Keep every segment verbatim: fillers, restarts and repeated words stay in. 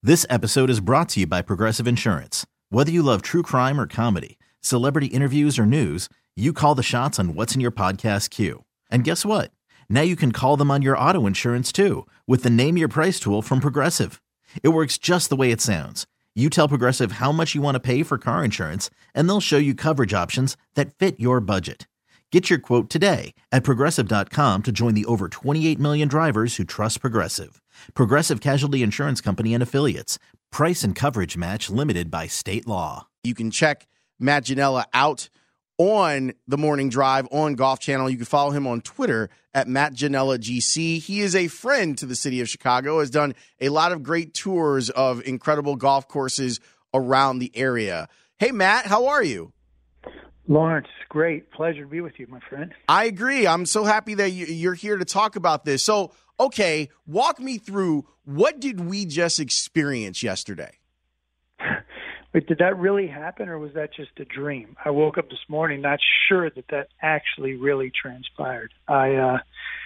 This episode is brought to you by Progressive Insurance. Whether you love true crime or comedy, celebrity interviews or news, you call the shots on what's in your podcast queue. And guess what? Now you can call them on your auto insurance too with the Name Your Price tool from Progressive. It works just the way it sounds. You tell Progressive how much you want to pay for car insurance, and they'll show you coverage options that fit your budget. Get your quote today at Progressive dot com to join the over twenty-eight million drivers who trust Progressive. Progressive Casualty Insurance Company and Affiliates. Price and coverage match limited by state law. You can check Matt Ginella out on the Morning Drive on Golf Channel. You can follow him on Twitter at Matt Ginella G C. He is a friend to the city of Chicago, has done a lot of great tours of incredible golf courses around the area. Hey, Matt, how are you? Lawrence, great. Pleasure to be with you, my friend. I agree. I'm so happy that you're here to talk about this. So, okay, walk me through, what did we just experience yesterday? Wait, did that really happen, or was that just a dream? I woke up this morning not sure that that actually really transpired. I, uh,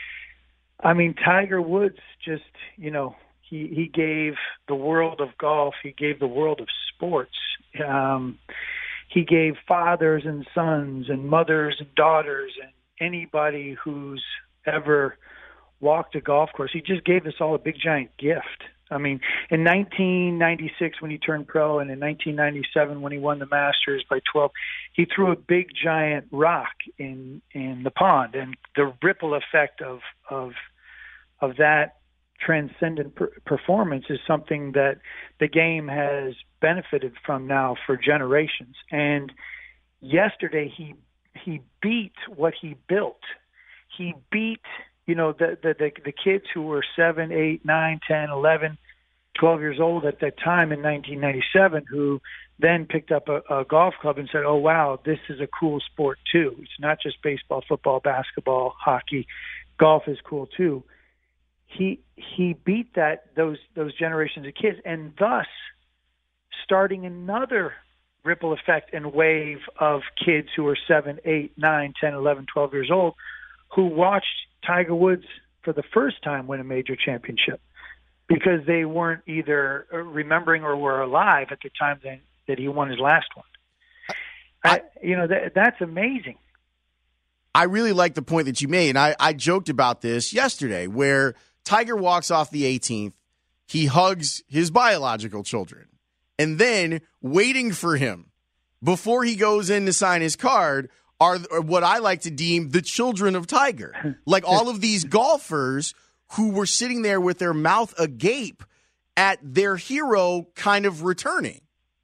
I mean, Tiger Woods just, you know, he, he gave the world of golf, he gave the world of sports. Um, he gave fathers and sons and mothers and daughters and anybody who's ever walked a golf course. He just gave us all a big giant gift. I mean, in nineteen ninety-six when he turned pro, and in nineteen ninety-seven when he won the Masters by twelve, he threw a big giant rock in in the pond, and the ripple effect of of of that transcendent per- performance is something that the game has benefited from now for generations. And yesterday he he beat what he built. He beat You know, the, the the the kids who were seven, eight, nine, ten, eleven, twelve years old at that time in nineteen ninety-seven, who then picked up a, a golf club and said, oh, wow, this is a cool sport too. It's not just baseball, football, basketball, hockey. Golf is cool too. He he beat that those those generations of kids, and thus starting another ripple effect and wave of kids who are seven, eight, nine, ten, eleven, twelve years old who watched Tiger Woods for the first time win a major championship because they weren't either remembering or were alive at the time that, that he won his last one. I, I, you know, that, that's amazing. I really like the point that you made, and I, I joked about this yesterday, where Tiger walks off the eighteenth, he hugs his biological children, and then waiting for him before he goes in to sign his card are what I like to deem the children of Tiger. Like all of these golfers who were sitting there with their mouth agape at their hero kind of returning.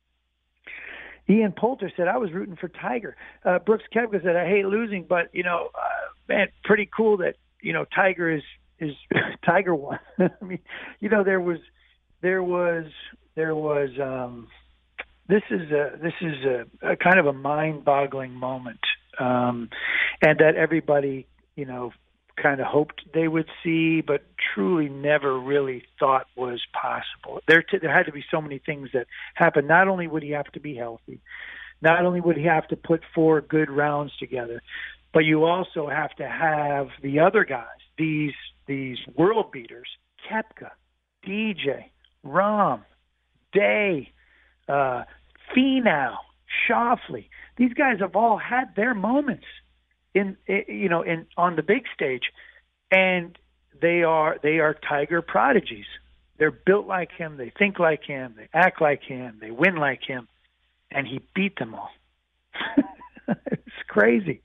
Ian Poulter said, I was rooting for Tiger. Uh, Brooks Koepka said, I hate losing, but, you know, uh, man, pretty cool that, you know, Tiger is, is Tiger won. I mean, you know, there was, there was, there was, um, this is a, this is a, a kind of a mind-boggling moment. Um, and that everybody, you know, kind of hoped they would see, but truly never really thought was possible. There, t- there had to be so many things that happened. Not only would he have to be healthy, not only would he have to put four good rounds together, but you also have to have the other guys, these these world beaters, Koepka, D J, Rahm, Day, uh, Finau, Schauffele. These guys have all had their moments in, you know, in on the big stage, and they are they are Tiger prodigies. They're built like him, they think like him, they act like him, they win like him, and he beat them all. It's crazy.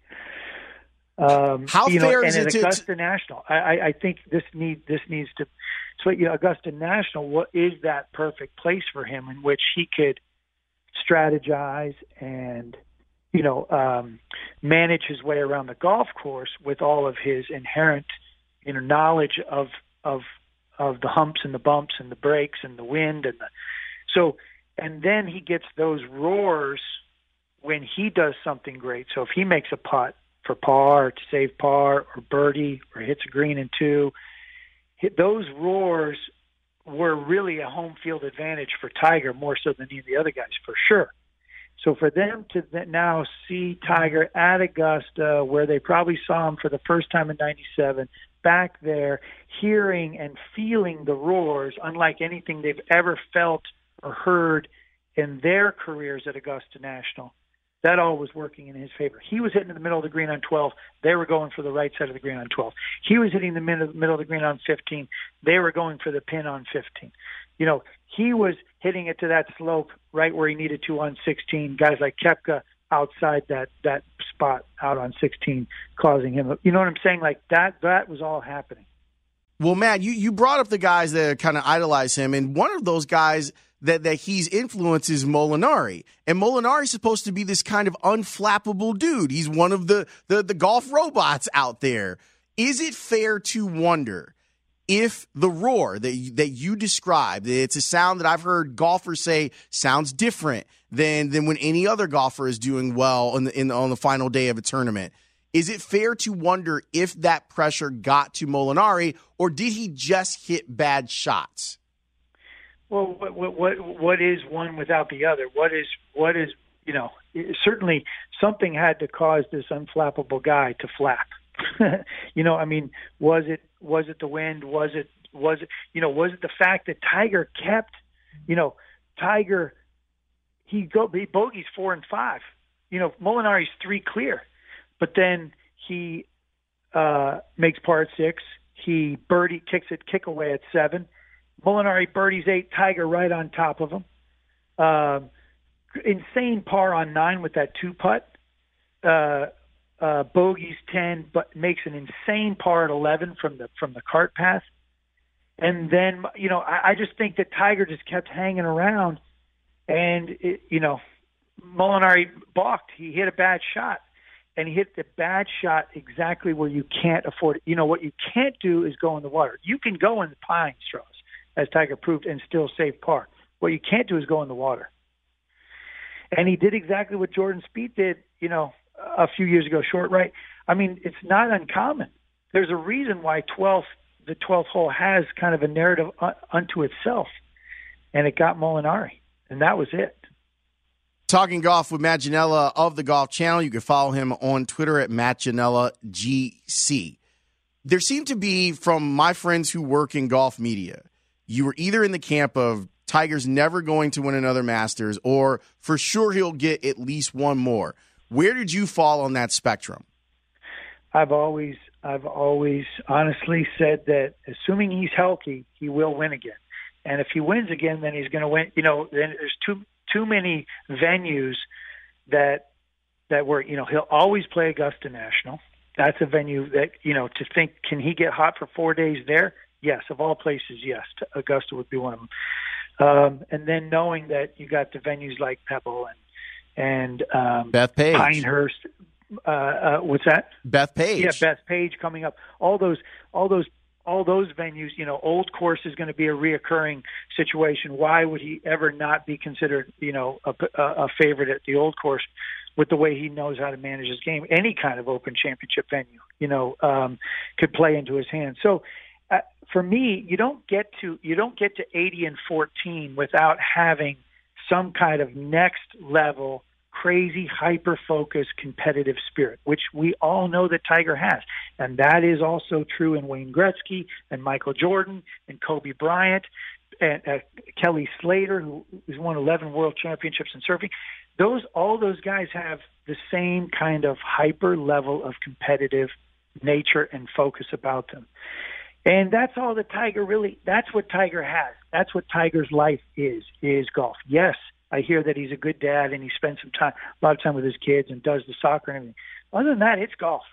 Um, How you fair know, is and it at to Augusta National? I, I, I think this need this needs to. So you know, Augusta National, what is that perfect place for him in which he could strategize and, you know, um, manage his way around the golf course with all of his inherent, you know, knowledge of of of the humps and the bumps and the breaks and the wind and the so, and then he gets those roars when he does something great. So if he makes a putt for par, or to save par, or birdie, or hits a green in two, hit, those roars were really a home field advantage for Tiger more so than any of the other guys, for sure. So for them to now see Tiger at Augusta, where they probably saw him for the first time in ninety-seven, back there hearing and feeling the roars unlike anything they've ever felt or heard in their careers at Augusta National. That all was working in his favor. He was hitting in the middle of the green on twelve. They were going for the right side of the green on twelve. He was hitting the middle of the green on fifteen. They were going for the pin on fifteen. You know, he was hitting it to that slope right where he needed to on sixteen. Guys like Koepka outside that, that spot out on sixteen, causing him. You know what I'm saying? Like that, that was all happening. Well, Matt, you, you brought up the guys that kind of idolize him, and one of those guys that, that he's influenced is Molinari. And Molinari's supposed to be this kind of unflappable dude. He's one of the, the, the golf robots out there. Is it fair to wonder if the roar that you, that you described, it's a sound that I've heard golfers say sounds different than, than when any other golfer is doing well in the, in the, on the final day of a tournament. Is it fair to wonder if that pressure got to Molinari, or did he just hit bad shots? Well, what, what what what is one without the other? What is what is you know? Certainly, something had to cause this unflappable guy to flap. you know, I mean, was it was it the wind? Was it was it you know? Was it the fact that Tiger kept, you know, Tiger he go he bogeys four and five. You know, Molinari's three clear, but then he uh, makes par at six. He birdie kicks it kick away at seven. Molinari birdies eight, Tiger right on top of him. Um, insane par on nine with that two putt. Uh, uh, bogeys ten, but makes an insane par at eleven from the from the cart path. And then you know, I, I just think that Tiger just kept hanging around, and it, you know, Molinari balked. He hit a bad shot, and he hit the bad shot exactly where you can't afford it. You know what you can't do is go in the water. You can go in the pine straws, as Tiger proved, and still save par. What you can't do is go in the water. And he did exactly what Jordan Spieth did, you know, a few years ago, short right. I mean, it's not uncommon. There's a reason why twelfth, the twelfth hole has kind of a narrative unto itself, and it got Molinari, and that was it. Talking golf with Matt Ginella of the Golf Channel. You can follow him on Twitter at Matt Ginella G C. There seem to be, from my friends who work in golf media, you were either in the camp of Tiger's never going to win another Masters, or for sure he'll get at least one more. Where did you fall on that spectrum? I've always, I've always honestly said that assuming he's healthy, he will win again. And if he wins again, then he's going to win. You know, then there's too too many venues that that were, you know, he'll always play Augusta National. That's a venue that, you know, to think, can he get hot for four days there? Yes, of all places, yes. Augusta would be one of them. Um, and then knowing that you got the venues like Pebble and and um, Beth Page, Pinehurst. Uh, uh, what's that? Beth Page. Yeah, Beth Page coming up. All those, all those, all those venues. You know, Old Course is going to be a reoccurring situation. Why would he ever not be considered, you know, a, a favorite at the Old Course? With the way he knows how to manage his game, any kind of Open Championship venue, you know, um, could play into his hands. So. Uh, for me, you don't get to you don't get to eighty and fourteen without having some kind of next level, crazy, hyper focused, competitive spirit, which we all know that Tiger has, and that is also true in Wayne Gretzky and Michael Jordan and Kobe Bryant and uh, Kelly Slater, who has won eleven World Championships in surfing. Those all those guys have the same kind of hyper level of competitive nature and focus about them. And that's all that Tiger really, that's what Tiger has. That's what Tiger's life is, is golf. Yes, I hear that he's a good dad and he spends some time, a lot of time with his kids and does the soccer and everything. Other than that, it's golf.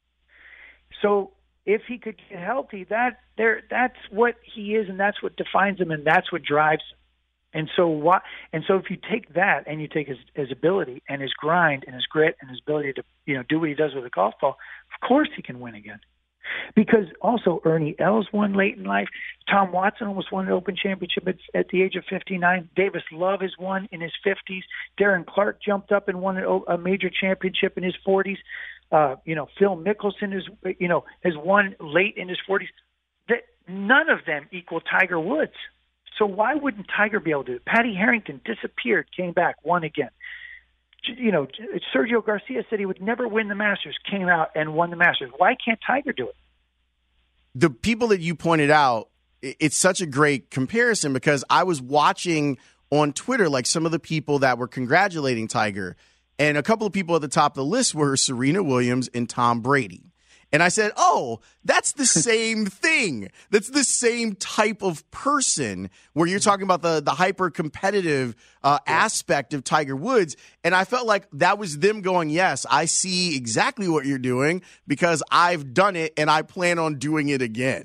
So if he could get healthy, that there, that's what he is and that's what defines him and that's what drives him. And so what, and so if you take that and you take his, his ability and his grind and his grit and his ability to, you know, do what he does with a golf ball, of course he can win again. Because also Ernie Els won late in life. Tom Watson almost won an Open Championship at, at the age of fifty-nine. Davis Love has won in his fifties. Darren Clark jumped up and won a, a major championship in his forties. Uh, you know, Phil Mickelson is, you know, has won late in his forties. That none of them equal Tiger Woods. So why wouldn't Tiger be able to do it? Patty Harrington disappeared, came back, won again. You know, Sergio Garcia said he would never win the Masters, came out and won the Masters. Why can't Tiger do it? the people that you pointed out, it's such a great comparison because I was watching on Twitter, like some of the people that were congratulating Tiger, and a couple of people at the top of the list were Serena Williams and Tom Brady. And I said, oh, that's the same thing. That's the same type of person where you're talking about the, the hyper-competitive uh, aspect of Tiger Woods. And I felt like that was them going, yes, I see exactly what you're doing because I've done it and I plan on doing it again.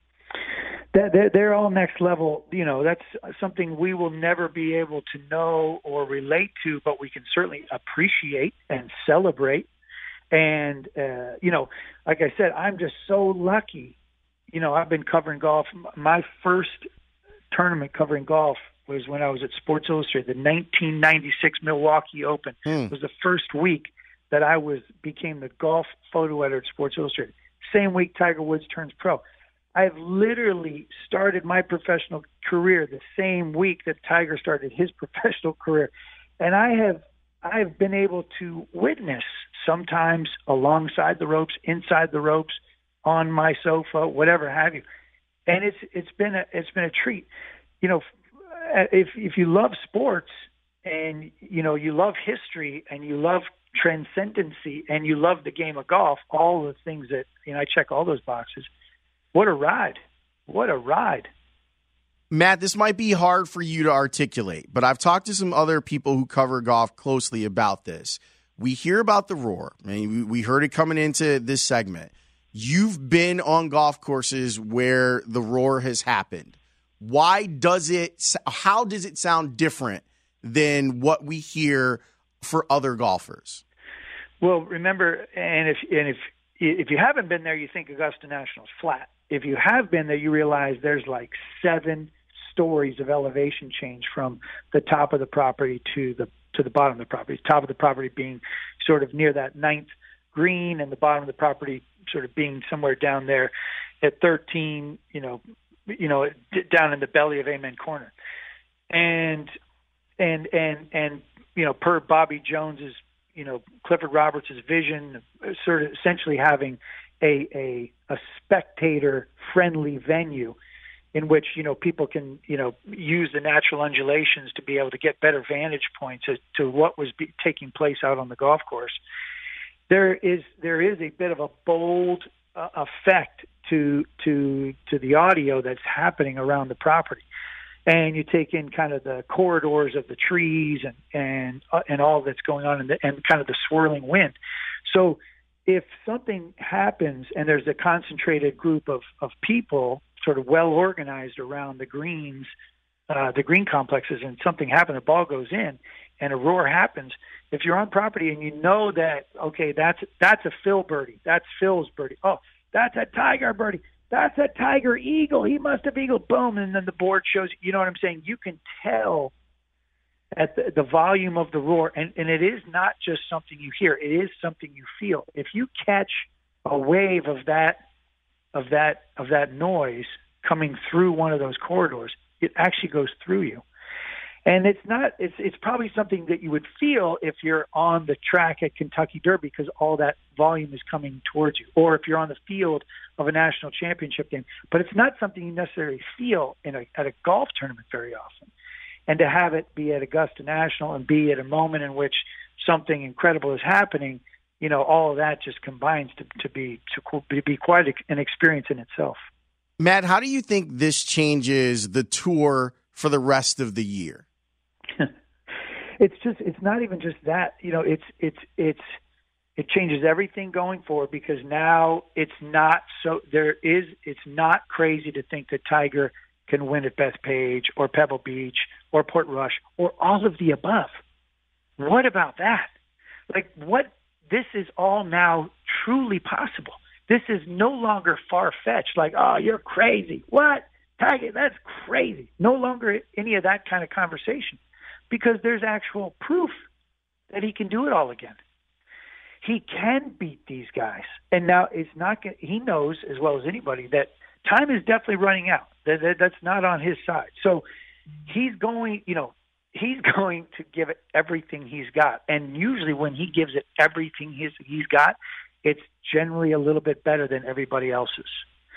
They're, they're all next level. You know, that's something we will never be able to know or relate to, but we can certainly appreciate and celebrate. And, uh, you know, like I said, I'm just so lucky. You know, I've been covering golf. My first tournament covering golf was when I was at Sports Illustrated. The nineteen ninety-six Milwaukee Open hmm. was the first week that I was became the golf photo editor at Sports Illustrated. Same week Tiger Woods turns pro. I've literally started my professional career the same week that Tiger started his professional career. And I have I've been able to witness sometimes alongside the ropes, inside the ropes, on my sofa, whatever have you. And it's it's been a it's been a treat. You know, if if you love sports and you know you love history and you love transcendency and you love the game of golf, all the things that you know I check all those boxes. What a ride. What a ride. Matt, this might be hard for you to articulate, but I've talked to some other people who cover golf closely about this. We hear about the roar. I mean, we heard it coming into this segment. You've been on golf courses where the roar has happened. Why does it, how does it sound different than what we hear for other golfers? Well, remember, and if, and if, if you haven't been there, you think Augusta National's flat. If you have been there, you realize there's like seven stories of elevation change from the top of the property to the to the bottom of the property. Top of the property being sort of near that ninth green, and the bottom of the property sort of being somewhere down there at thirteen. You know, you know, down in the belly of Amen Corner, and and and and you know, per Bobby Jones's, you know, Clifford Roberts' vision, sort of essentially having a a, a spectator-friendly venue in which, you know, people can, you know, use the natural undulations to be able to get better vantage points as to what was be, taking place out on the golf course. There is there is a bit of a bold uh, effect to to to the audio that's happening around the property. And you take in kind of the corridors of the trees and and uh, and all that's going on, in the, and kind of the swirling wind. So if something happens and there's a concentrated group of, of people sort of well organized around the greens, uh, the green complexes, and something happens, a ball goes in and a roar happens, if you're on property and you know that, okay, that's that's a Phil birdie, that's Phil's birdie, oh, that's a Tiger birdie, that's a Tiger eagle, he must have eagle, boom, and then the board shows, you know what I'm saying? You can tell at the, the volume of the roar, and, and it is not just something you hear, it is something you feel. If you catch a wave of that of that of that noise coming through one of those corridors, it actually goes through you. And it's not it's it's probably something that you would feel if you're on the track at Kentucky Derby, because all that volume is coming towards you, or if you're on the field of a national championship game. But it's not something you necessarily feel in a, at a golf tournament very often. And to have it be at Augusta National and be at a moment in which something incredible is happening, you know, all of that just combines to, to be to be quite an experience in itself. Matt, how do you think this changes the tour for the rest of the year? It's just it's not even just that. You know, it's it's it's it changes everything going forward, because now it's not so there is it's not crazy to think that Tiger can win at Bethpage or Pebble Beach or Portrush or all of the above. What about that? Like, what? This is all now truly possible. This is no longer far-fetched, like, oh, you're crazy. What? Tiger, that's crazy. No longer any of that kind of conversation, because there's actual proof that he can do it all again. He can beat these guys. And now it's not – he knows as well as anybody that time is definitely running out. That, that, that's not on his side. So he's going, you know, he's going to give it everything he's got. And usually when he gives it everything he's, he's got, it's generally a little bit better than everybody else's.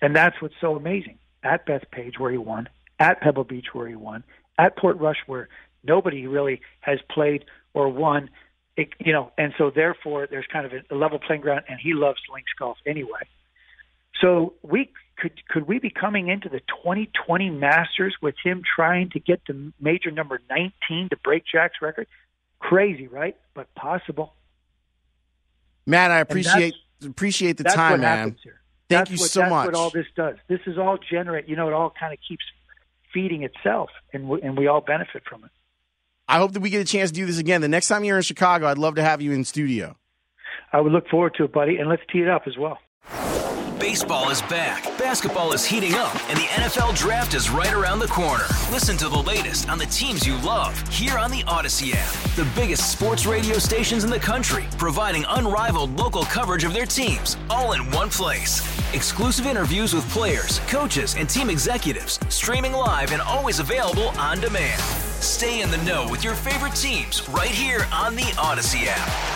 And that's what's so amazing. At Bethpage, where he won, at Pebble Beach, where he won, at Port Rush, where nobody really has played or won, it, you know, and so therefore there's kind of a level playing ground, and he loves links golf anyway. So we could could we be coming into the twenty twenty Masters with him trying to get to major number nineteen to break Jack's record? Crazy, right? But possible. Matt, I appreciate appreciate the that's time, what man. happens here. Thank that's you what, so that's much. That's what all this does. This is all generate. You know, it all kind of keeps feeding itself, and we, and we all benefit from it. I hope that we get a chance to do this again. The next time you're in Chicago, I'd love to have you in studio. I would look forward to it, buddy, and let's tee it up as well. Baseball is back, basketball is heating up, and the N F L Draft is right around the corner. Listen to the latest on the teams you love here on the Odyssey app. The biggest sports radio stations in the country, providing unrivaled local coverage of their teams, all in one place. Exclusive interviews with players, coaches, and team executives, streaming live and always available on demand. Stay in the know with your favorite teams right here on the Odyssey app.